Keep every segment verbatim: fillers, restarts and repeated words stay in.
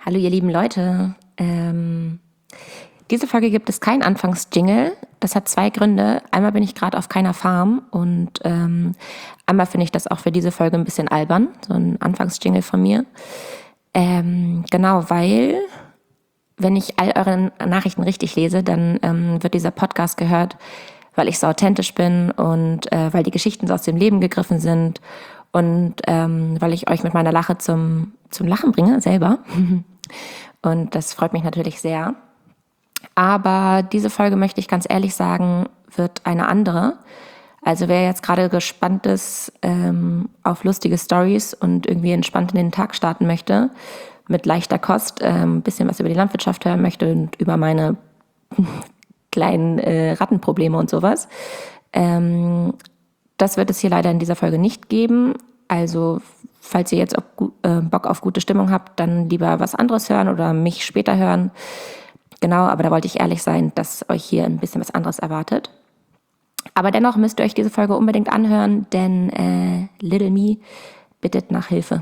Hallo ihr lieben Leute. Ähm, diese Folge gibt es keinen Anfangsjingle. Das hat zwei Gründe. Einmal bin ich gerade auf keiner Farm und ähm, einmal finde ich das auch für diese Folge ein bisschen albern, so ein Anfangsjingle von mir. Ähm, genau, weil wenn ich all eure Nachrichten richtig lese, dann ähm, wird dieser Podcast gehört, weil ich so authentisch bin und äh, weil die Geschichten so aus dem Leben gegriffen sind und ähm, weil ich euch mit meiner Lache zum, zum Lachen bringe, selber. Und das freut mich natürlich sehr. Aber diese Folge, möchte ich ganz ehrlich sagen, wird eine andere. Also wer jetzt gerade gespannt ist ähm, auf lustige Stories und irgendwie entspannt in den Tag starten möchte, mit leichter Kost, ein ähm, bisschen was über die Landwirtschaft hören möchte und über meine kleinen äh, Rattenprobleme und sowas, ähm, das wird es hier leider in dieser Folge nicht geben. Also falls ihr jetzt auch äh, Bock auf gute Stimmung habt, dann lieber was anderes hören oder mich später hören. Genau, aber da wollte ich ehrlich sein, dass euch hier ein bisschen was anderes erwartet. Aber dennoch müsst ihr euch diese Folge unbedingt anhören, denn äh, Little Me bittet nach Hilfe.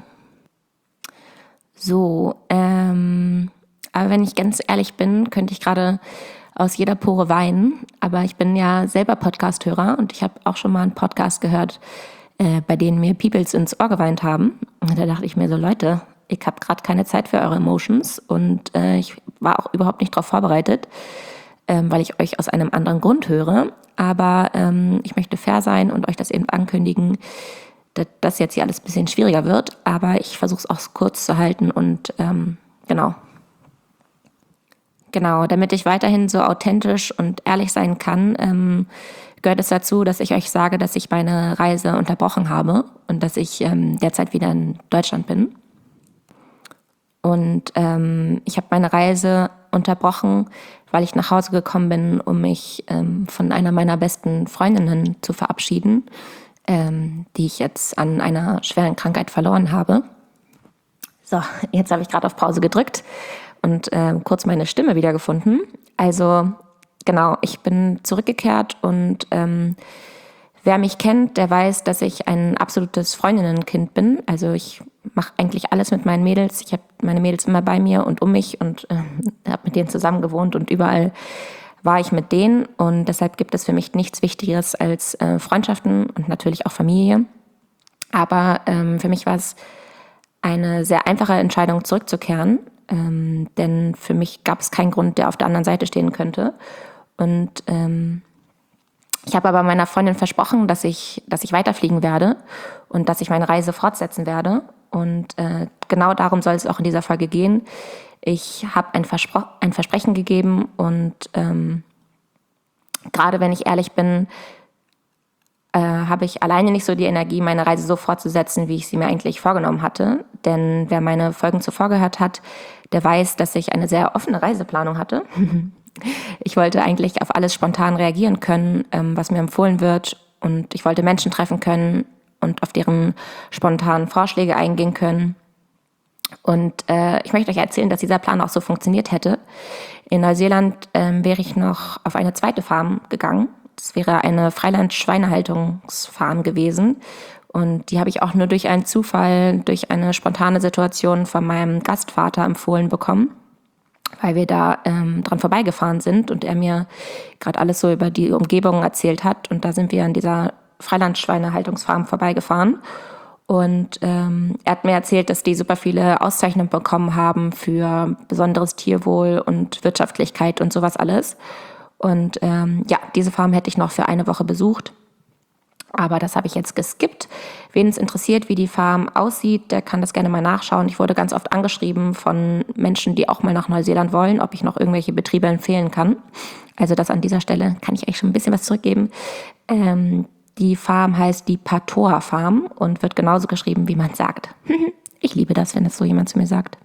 So, ähm, aber wenn ich ganz ehrlich bin, könnte ich gerade aus jeder Pore weinen. Aber ich bin ja selber Podcast-Hörer und ich habe auch schon mal einen Podcast gehört, äh, bei denen mir Peoples ins Ohr geweint haben. Und da dachte ich mir so, Leute, ich habe gerade keine Zeit für eure Emotions und äh, ich war auch überhaupt nicht darauf vorbereitet, ähm, weil ich euch aus einem anderen Grund höre. Aber ähm, ich möchte fair sein und euch das eben ankündigen, dass das jetzt hier alles ein bisschen schwieriger wird. Aber ich versuche es auch kurz zu halten und ähm, genau. Genau, damit ich weiterhin so authentisch und ehrlich sein kann, ähm, gehört es dazu, dass ich euch sage, dass ich meine Reise unterbrochen habe und dass ich ähm, derzeit wieder in Deutschland bin. Und ähm, ich habe meine Reise unterbrochen, weil ich nach Hause gekommen bin, um mich ähm, von einer meiner besten Freundinnen zu verabschieden, ähm, die ich jetzt an einer schweren Krankheit verloren habe. So, jetzt habe ich gerade auf Pause gedrückt und äh, kurz meine Stimme wiedergefunden. Also genau, ich bin zurückgekehrt und ähm, wer mich kennt, der weiß, dass ich ein absolutes Freundinnenkind bin. Also ich mache eigentlich alles mit meinen Mädels. Ich habe meine Mädels immer bei mir und um mich und äh, habe mit denen zusammen gewohnt und überall war ich mit denen. Und deshalb gibt es für mich nichts Wichtigeres als äh, Freundschaften und natürlich auch Familie. Aber ähm, für mich war es eine sehr einfache Entscheidung, zurückzukehren. Ähm, denn für mich gab es keinen Grund, der auf der anderen Seite stehen könnte. Und ähm, ich habe aber meiner Freundin versprochen, dass ich, dass ich weiterfliegen werde und dass ich meine Reise fortsetzen werde. Und äh, genau darum soll es auch in dieser Folge gehen. Ich habe ein, Verspro- ein Versprechen gegeben und ähm, gerade wenn ich ehrlich bin, äh, habe ich alleine nicht so die Energie, meine Reise so fortzusetzen, wie ich sie mir eigentlich vorgenommen hatte. Denn wer meine Folgen zuvor gehört hat, der weiß, dass ich eine sehr offene Reiseplanung hatte. Ich wollte eigentlich auf alles spontan reagieren können, ähm, was mir empfohlen wird. Und ich wollte Menschen treffen können und auf deren spontanen Vorschläge eingehen können. Und äh, ich möchte euch erzählen, dass dieser Plan auch so funktioniert hätte. In Neuseeland ähm, wäre ich noch auf eine zweite Farm gegangen. Das wäre eine Freiland-Schweinehaltungsfarm gewesen. Und die habe ich auch nur durch einen Zufall, durch eine spontane Situation von meinem Gastvater empfohlen bekommen, weil wir da ähm, dran vorbeigefahren sind und er mir gerade alles so über die Umgebung erzählt hat. Und da sind wir an dieser Freiland-Schweinehaltungsfarm vorbeigefahren. Und ähm, er hat mir erzählt, dass die super viele Auszeichnungen bekommen haben für besonderes Tierwohl und Wirtschaftlichkeit und sowas alles. Und ähm, ja, diese Farm hätte ich noch für eine Woche besucht. Aber das habe ich jetzt geskippt. Wen es interessiert, wie die Farm aussieht, der kann das gerne mal nachschauen. Ich wurde ganz oft angeschrieben von Menschen, die auch mal nach Neuseeland wollen, ob ich noch irgendwelche Betriebe empfehlen kann. Also das an dieser Stelle kann ich euch schon ein bisschen was zurückgeben. Ähm, die Farm heißt die Patoa Farm und wird genauso geschrieben, wie man es sagt. Ich liebe das, wenn das so jemand zu mir sagt.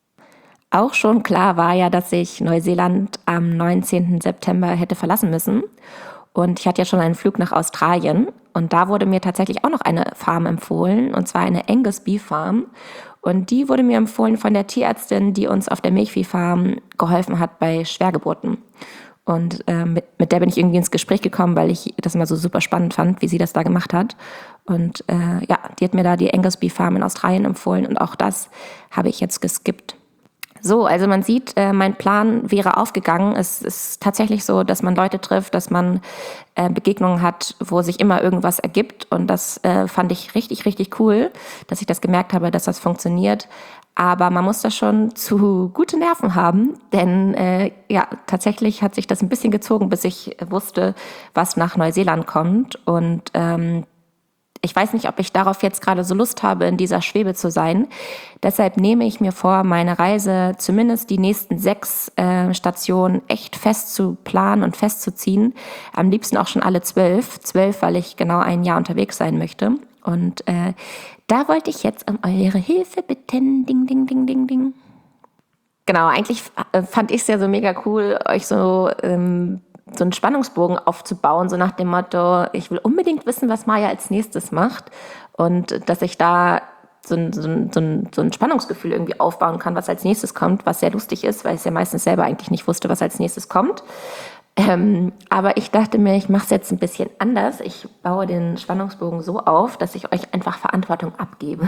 Auch schon klar war ja, dass ich Neuseeland am neunzehnten September hätte verlassen müssen. Und ich hatte ja schon einen Flug nach Australien und da wurde mir tatsächlich auch noch eine Farm empfohlen, und zwar eine Angus Beef Farm. Und die wurde mir empfohlen von der Tierärztin, die uns auf der Milchviehfarm geholfen hat bei Schwergeburten. Und äh, mit, mit der bin ich irgendwie ins Gespräch gekommen, weil ich das immer so super spannend fand, wie sie das da gemacht hat. Und äh, ja, die hat mir da die Angus Beef Farm in Australien empfohlen und auch das habe ich jetzt geskippt. So, also man sieht, äh, mein Plan wäre aufgegangen. Es ist tatsächlich so, dass man Leute trifft, dass man äh, Begegnungen hat, wo sich immer irgendwas ergibt. Und das äh, fand ich richtig, richtig cool, dass ich das gemerkt habe, dass das funktioniert. Aber man muss da schon zu gute Nerven haben, denn äh, ja, tatsächlich hat sich das ein bisschen gezogen, bis ich wusste, was nach Neuseeland kommt. Und ähm, ich weiß nicht, ob ich darauf jetzt gerade so Lust habe, in dieser Schwebe zu sein. Deshalb nehme ich mir vor, meine Reise zumindest die nächsten sechs äh, Stationen echt fest zu planen und festzuziehen. Am liebsten auch schon alle zwölf. Zwölf, weil ich genau ein Jahr unterwegs sein möchte. Und äh, da wollte ich jetzt um eure Hilfe bitten. Ding, ding, ding, ding, ding. Genau, eigentlich fand ich es ja so mega cool, euch so... Ähm, so einen Spannungsbogen aufzubauen, so nach dem Motto, ich will unbedingt wissen, was Maja als nächstes macht und dass ich da so ein, so ein, so ein, so ein Spannungsgefühl irgendwie aufbauen kann, was als nächstes kommt, was sehr lustig ist, weil ich ja meistens selber eigentlich nicht wusste, was als nächstes kommt. Ähm, aber ich dachte mir, ich mache es jetzt ein bisschen anders. Ich baue den Spannungsbogen so auf, dass ich euch einfach Verantwortung abgebe.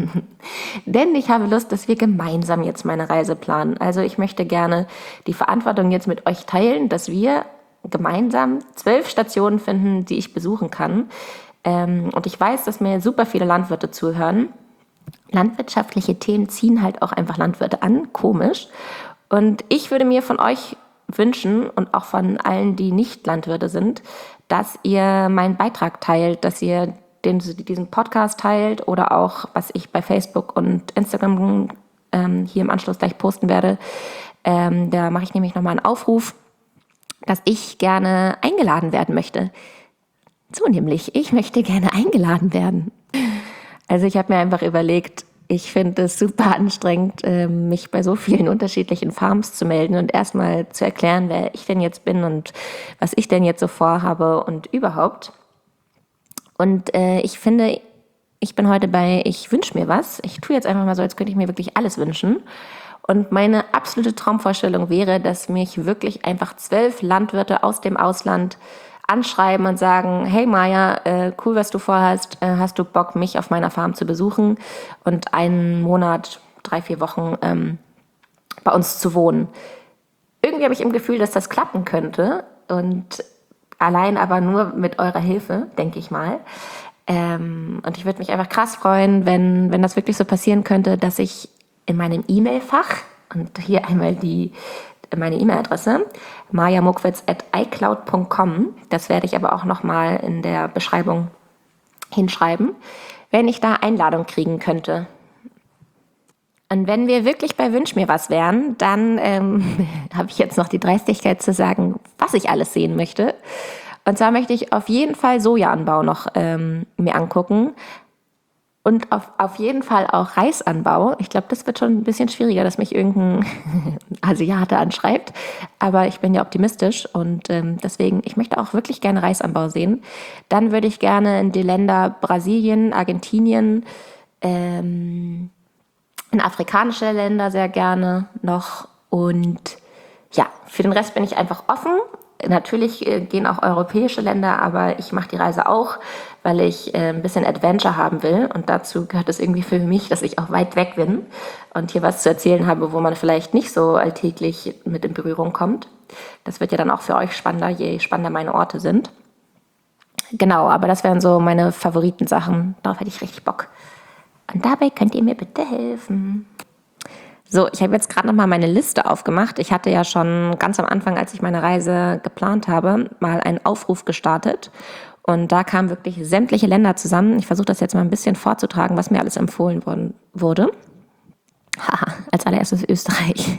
Denn ich habe Lust, dass wir gemeinsam jetzt meine Reise planen. Also ich möchte gerne die Verantwortung jetzt mit euch teilen, dass wir gemeinsam zwölf Stationen finden, die ich besuchen kann. Ähm, und ich weiß, dass mir super viele Landwirte zuhören. Landwirtschaftliche Themen ziehen halt auch einfach Landwirte an, komisch. Und ich würde mir von euch wünschen und auch von allen, die nicht Landwirte sind, dass ihr meinen Beitrag teilt, dass ihr den, diesen Podcast teilt oder auch, was ich bei Facebook und Instagram ähm, hier im Anschluss gleich posten werde. Ähm, da mache ich nämlich nochmal einen Aufruf, dass ich gerne eingeladen werden möchte. So nämlich, ich möchte gerne eingeladen werden. Also ich habe mir einfach überlegt, ich finde es super anstrengend, mich bei so vielen unterschiedlichen Farms zu melden und erstmal zu erklären, wer ich denn jetzt bin und was ich denn jetzt so vorhabe und überhaupt. Und äh, ich finde, ich bin heute bei Ich wünsche mir was. Ich tue jetzt einfach mal so, als könnte ich mir wirklich alles wünschen. Und meine absolute Traumvorstellung wäre, dass mich wirklich einfach zwölf Landwirte aus dem Ausland anschreiben und sagen, hey Maja, äh, cool, was du vorhast, äh, hast du Bock, mich auf meiner Farm zu besuchen und einen Monat, drei, vier Wochen ähm, bei uns zu wohnen. Irgendwie habe ich im Gefühl, dass das klappen könnte und allein aber nur mit eurer Hilfe, denke ich mal. Ähm, und ich würde mich einfach krass freuen, wenn, wenn das wirklich so passieren könnte, dass ich in meinem E-Mail-Fach, und hier einmal die meine E-Mail-Adresse, majamokwitz at icloud punkt com, das werde ich aber auch nochmal in der Beschreibung hinschreiben, wenn ich da Einladung kriegen könnte. Und wenn wir wirklich bei Wünsch mir was wären, dann ähm, habe ich jetzt noch die Dreistigkeit zu sagen, was ich alles sehen möchte. Und zwar möchte ich auf jeden Fall Sojaanbau noch ähm, mir angucken. Und auf, auf jeden Fall auch Reisanbau. Ich glaube, das wird schon ein bisschen schwieriger, dass mich irgendein Asiate anschreibt. Aber ich bin ja optimistisch und ähm, deswegen, ich möchte auch wirklich gerne Reisanbau sehen. Dann würde ich gerne in die Länder Brasilien, Argentinien, ähm, in afrikanische Länder sehr gerne noch. Und ja, für den Rest bin ich einfach offen. Natürlich äh, gehen auch europäische Länder, aber ich mache die Reise auch, weil ich äh, ein bisschen Adventure haben will. Und dazu gehört es irgendwie für mich, dass ich auch weit weg bin und hier was zu erzählen habe, wo man vielleicht nicht so alltäglich mit in Berührung kommt. Das wird ja dann auch für euch spannender, je spannender meine Orte sind. Genau, aber das wären so meine Favoritensachen. Darauf hätte ich richtig Bock. Und dabei könnt ihr mir bitte helfen. So, ich habe jetzt gerade nochmal meine Liste aufgemacht. Ich hatte ja schon ganz am Anfang, als ich meine Reise geplant habe, mal einen Aufruf gestartet. Und da kamen wirklich sämtliche Länder zusammen. Ich versuche das jetzt mal ein bisschen vorzutragen, was mir alles empfohlen worden wurde. Haha, als allererstes Österreich.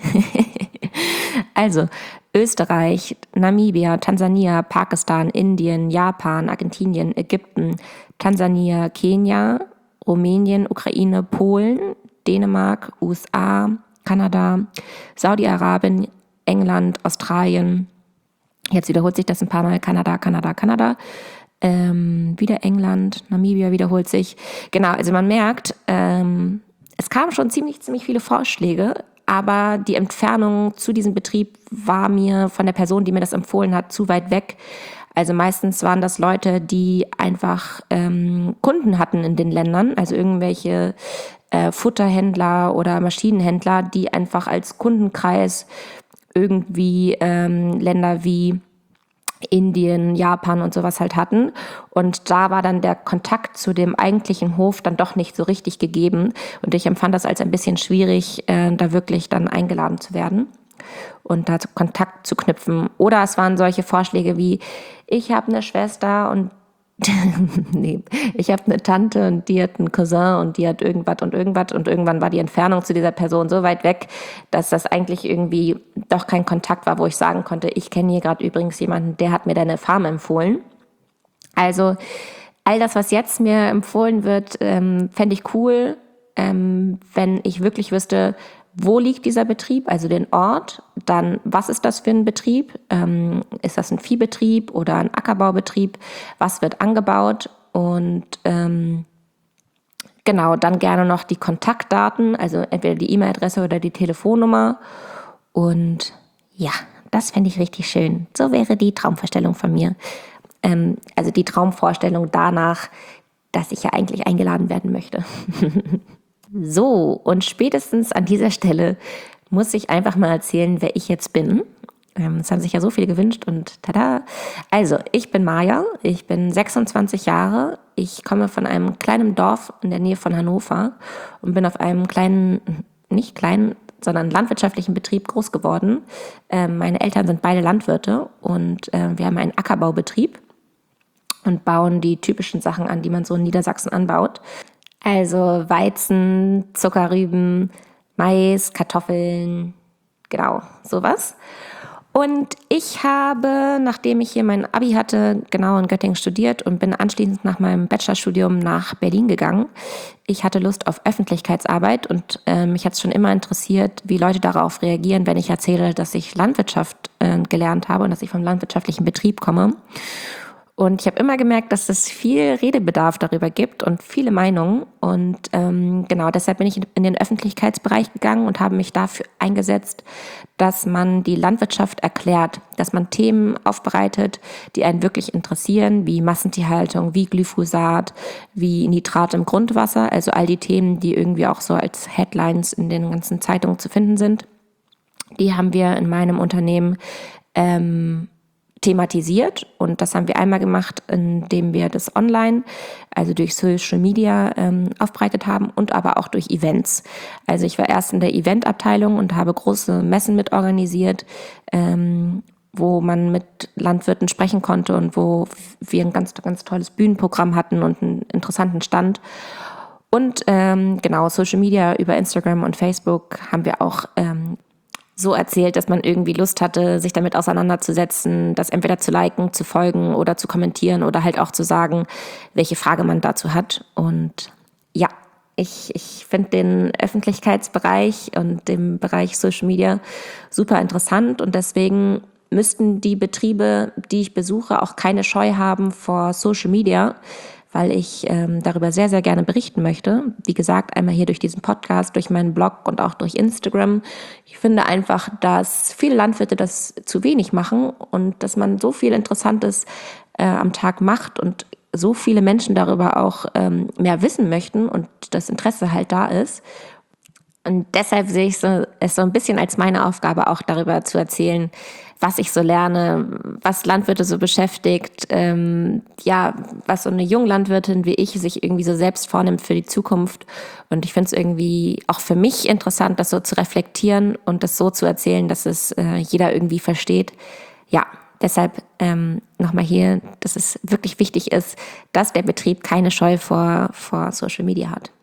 Also, Österreich, Namibia, Tansania, Pakistan, Indien, Japan, Argentinien, Ägypten, Tansania, Kenia, Rumänien, Ukraine, Polen, Dänemark, U S A, Kanada, Saudi-Arabien, England, Australien. Jetzt wiederholt sich das ein paar Mal. Kanada, Kanada, Kanada. Ähm, wieder England, Namibia wiederholt sich. Genau, also man merkt, ähm, es kamen schon ziemlich, ziemlich viele Vorschläge, aber die Entfernung zu diesem Betrieb war mir von der Person, die mir das empfohlen hat, zu weit weg. Also meistens waren das Leute, die einfach ähm, Kunden hatten in den Ländern, also irgendwelche äh, Futterhändler oder Maschinenhändler, die einfach als Kundenkreis irgendwie ähm, Länder wie Indien, Japan und sowas halt hatten. Und da war dann der Kontakt zu dem eigentlichen Hof dann doch nicht so richtig gegeben. Und ich empfand das als ein bisschen schwierig, äh, da wirklich dann eingeladen zu werden und da Kontakt zu knüpfen. Oder es waren solche Vorschläge wie, ich habe eine Schwester und nee, ich habe eine Tante und die hat einen Cousin und die hat irgendwas und irgendwas und irgendwann war die Entfernung zu dieser Person so weit weg, dass das eigentlich irgendwie doch kein Kontakt war, wo ich sagen konnte, ich kenne hier gerade übrigens jemanden, der hat mir deine Farm empfohlen. Also all das, was jetzt mir empfohlen wird, ähm, fände ich cool, ähm, wenn ich wirklich wüsste, wo liegt dieser Betrieb, also den Ort, dann was ist das für ein Betrieb, ähm, ist das ein Viehbetrieb oder ein Ackerbaubetrieb, was wird angebaut und ähm, genau, dann gerne noch die Kontaktdaten, also entweder die E-Mail-Adresse oder die Telefonnummer und ja, das fände ich richtig schön. So wäre die Traumvorstellung von mir. Ähm, also die Traumvorstellung danach, dass ich ja eigentlich eingeladen werden möchte. So, und spätestens an dieser Stelle muss ich einfach mal erzählen, wer ich jetzt bin. Ähm, das haben sich ja so viele gewünscht und tada. Also, ich bin Maja, ich bin sechsundzwanzig Jahre, ich komme von einem kleinen Dorf in der Nähe von Hannover und bin auf einem kleinen, nicht kleinen, sondern landwirtschaftlichen Betrieb groß geworden. Ähm, meine Eltern sind beide Landwirte und äh, wir haben einen Ackerbaubetrieb und bauen die typischen Sachen an, die man so in Niedersachsen anbaut. Also Weizen, Zuckerrüben, Mais, Kartoffeln, genau, sowas. Und ich habe, nachdem ich hier mein Abi hatte, genau in Göttingen studiert und bin anschließend nach meinem Bachelorstudium nach Berlin gegangen. Ich hatte Lust auf Öffentlichkeitsarbeit und äh, mich hat es schon immer interessiert, wie Leute darauf reagieren, wenn ich erzähle, dass ich Landwirtschaft äh, gelernt habe und dass ich vom landwirtschaftlichen Betrieb komme. Und ich habe immer gemerkt, dass es viel Redebedarf darüber gibt und viele Meinungen. Und ähm, genau deshalb bin ich in den Öffentlichkeitsbereich gegangen und habe mich dafür eingesetzt, dass man die Landwirtschaft erklärt, dass man Themen aufbereitet, die einen wirklich interessieren, wie Massentierhaltung, wie Glyphosat, wie Nitrat im Grundwasser, also all die Themen, die irgendwie auch so als Headlines in den ganzen Zeitungen zu finden sind. Die haben wir in meinem Unternehmen ähm, thematisiert und das haben wir einmal gemacht, indem wir das online, also durch Social Media ähm, aufbereitet haben und aber auch durch Events. Also ich war erst in der Eventabteilung und habe große Messen mit organisiert, ähm, wo man mit Landwirten sprechen konnte und wo wir ein ganz, ganz tolles Bühnenprogramm hatten und einen interessanten Stand. Und ähm, genau, Social Media über Instagram und Facebook haben wir auch ähm, so erzählt, dass man irgendwie Lust hatte, sich damit auseinanderzusetzen, das entweder zu liken, zu folgen oder zu kommentieren oder halt auch zu sagen, welche Frage man dazu hat. Und ja, ich, ich finde den Öffentlichkeitsbereich und den Bereich Social Media super interessant und deswegen müssten die Betriebe, die ich besuche, auch keine Scheu haben vor Social Media, weil ich ähm, darüber sehr, sehr gerne berichten möchte. Wie gesagt, einmal hier durch diesen Podcast, durch meinen Blog und auch durch Instagram. Ich finde einfach, dass viele Landwirte das zu wenig machen und dass man so viel Interessantes äh, am Tag macht und so viele Menschen darüber auch ähm, mehr wissen möchten und das Interesse halt da ist. Und deshalb sehe ich so, es so ein bisschen als meine Aufgabe, auch darüber zu erzählen, was ich so lerne, was Landwirte so beschäftigt, ähm, ja, was so eine Junglandwirtin wie ich sich irgendwie so selbst vornimmt für die Zukunft. Und ich finde es irgendwie auch für mich interessant, das so zu reflektieren und das so zu erzählen, dass es äh, jeder irgendwie versteht. Ja, deshalb ähm, nochmal hier, dass es wirklich wichtig ist, dass der Betrieb keine Scheu vor, vor Social Media hat.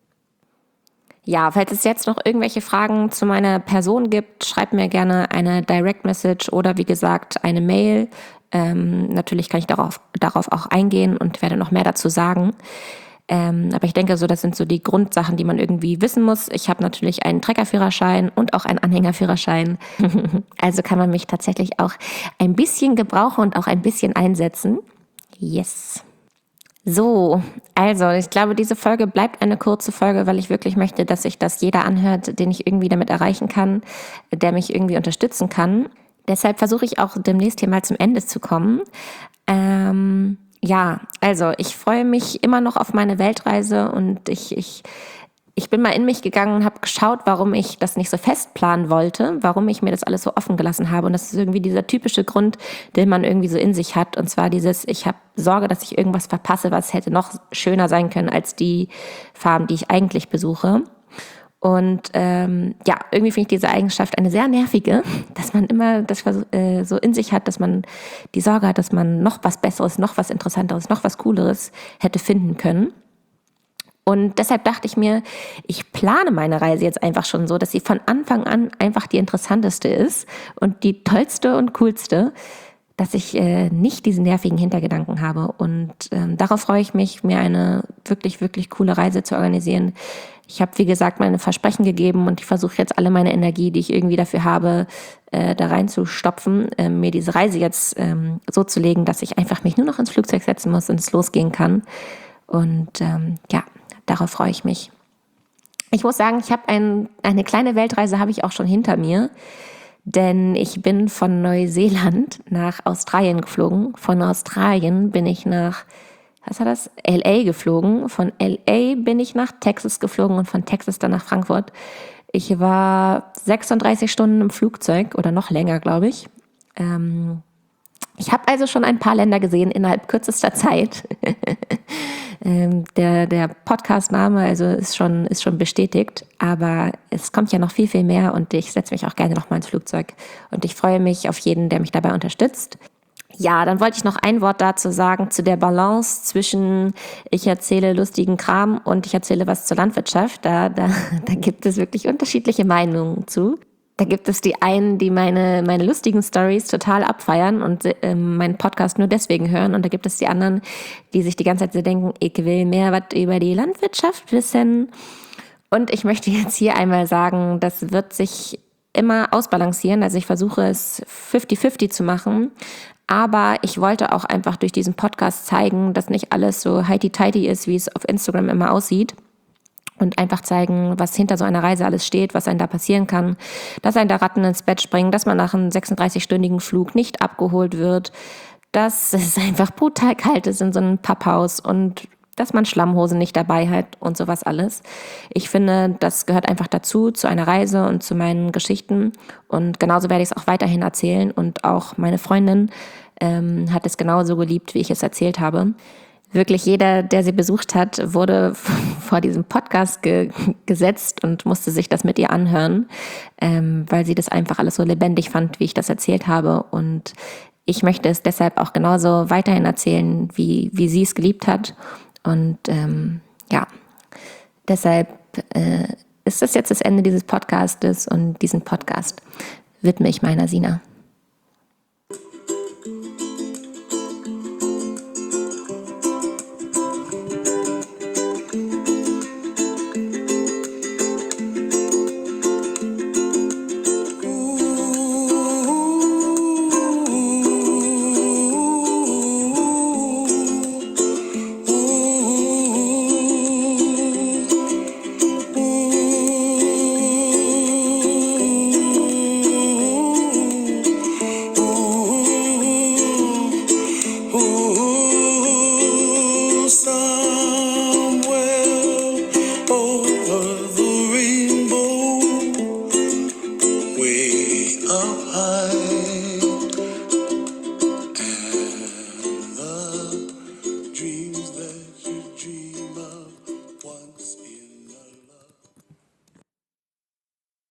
Ja, falls es jetzt noch irgendwelche Fragen zu meiner Person gibt, schreibt mir gerne eine Direct Message oder wie gesagt eine Mail. Ähm, natürlich kann ich darauf, darauf auch eingehen und werde noch mehr dazu sagen. Ähm, aber ich denke, so das sind so die Grundsachen, die man irgendwie wissen muss. Ich habe natürlich einen Treckerführerschein und auch einen Anhängerführerschein. Also kann man mich tatsächlich auch ein bisschen gebrauchen und auch ein bisschen einsetzen. Yes. So, also ich glaube, diese Folge bleibt eine kurze Folge, weil ich wirklich möchte, dass sich das jeder anhört, den ich irgendwie damit erreichen kann, der mich irgendwie unterstützen kann. Deshalb versuche ich auch demnächst hier mal zum Ende zu kommen. Ähm, ja, also ich freue mich immer noch auf meine Weltreise und ich, ich ich bin mal in mich gegangen und habe geschaut, warum ich das nicht so fest planen wollte, warum ich mir das alles so offen gelassen habe. Und das ist irgendwie dieser typische Grund, den man irgendwie so in sich hat. Und zwar dieses, ich habe Sorge, dass ich irgendwas verpasse, was hätte noch schöner sein können als die Farben, die ich eigentlich besuche. Und ähm, ja, irgendwie finde ich diese Eigenschaft eine sehr nervige, dass man immer das äh, so in sich hat, dass man die Sorge hat, dass man noch was Besseres, noch was Interessanteres, noch was Cooleres hätte finden können. Und deshalb dachte ich mir, ich plane meine Reise jetzt einfach schon so, dass sie von Anfang an einfach die interessanteste ist und die tollste und coolste, dass ich äh, nicht diesen nervigen Hintergedanken habe. Und ähm, darauf freue ich mich, mir eine wirklich, wirklich coole Reise zu organisieren. Ich habe, wie gesagt, meine Versprechen gegeben und ich versuche jetzt alle meine Energie, die ich irgendwie dafür habe, äh, da reinzustopfen, äh, mir diese Reise jetzt ähm, so zu legen, dass ich einfach mich nur noch ins Flugzeug setzen muss und es losgehen kann. Und ähm, ja, darauf freue ich mich. Ich muss sagen, ich habe ein, eine kleine Weltreise habe ich auch schon hinter mir, denn ich bin von Neuseeland nach Australien geflogen. Von Australien bin ich nach, was war das? L A geflogen. Von L A bin ich nach Texas geflogen und von Texas dann nach Frankfurt. Ich war sechsunddreißig Stunden im Flugzeug oder noch länger, glaube ich. Ähm, ich habe also schon ein paar Länder gesehen innerhalb kürzester Zeit. Ähm, der, der Podcast-Name also ist schon, ist schon bestätigt, aber es kommt ja noch viel, viel mehr und ich setze mich auch gerne noch mal ins Flugzeug und ich freue mich auf jeden, der mich dabei unterstützt. Ja, dann wollte ich noch ein Wort dazu sagen, zu der Balance zwischen ich erzähle lustigen Kram und ich erzähle was zur Landwirtschaft. Da, da, da gibt es wirklich unterschiedliche Meinungen zu. Da gibt es die einen, die meine, meine lustigen Stories total abfeiern und äh, meinen Podcast nur deswegen hören. Und da gibt es die anderen, die sich die ganze Zeit so denken, ich will mehr was über die Landwirtschaft wissen. Und ich möchte jetzt hier einmal sagen, das wird sich immer ausbalancieren. Also ich versuche es fünfzig fünfzig zu machen. Aber ich wollte auch einfach durch diesen Podcast zeigen, dass nicht alles so heiti-teiti ist, wie es auf Instagram immer aussieht. Und einfach zeigen, was hinter so einer Reise alles steht, was einem da passieren kann, dass einem da Ratten ins Bett springen, dass man nach einem sechsunddreißig-stündigen Flug nicht abgeholt wird, dass es einfach brutal kalt ist in so einem Papphaus und dass man Schlammhosen nicht dabei hat und sowas alles. Ich finde, das gehört einfach dazu, zu einer Reise und zu meinen Geschichten. Und genauso werde ich es auch weiterhin erzählen. Und auch meine Freundin ähm, hat es genauso geliebt, wie ich es erzählt habe. Wirklich jeder, der sie besucht hat, wurde vor diesem Podcast ge- gesetzt und musste sich das mit ihr anhören, ähm, weil sie das einfach alles so lebendig fand, wie ich das erzählt habe. Und ich möchte es deshalb auch genauso weiterhin erzählen, wie, wie sie es geliebt hat. Und ähm, ja, deshalb äh, ist das jetzt das Ende dieses Podcastes und diesen Podcast widme ich meiner Sina.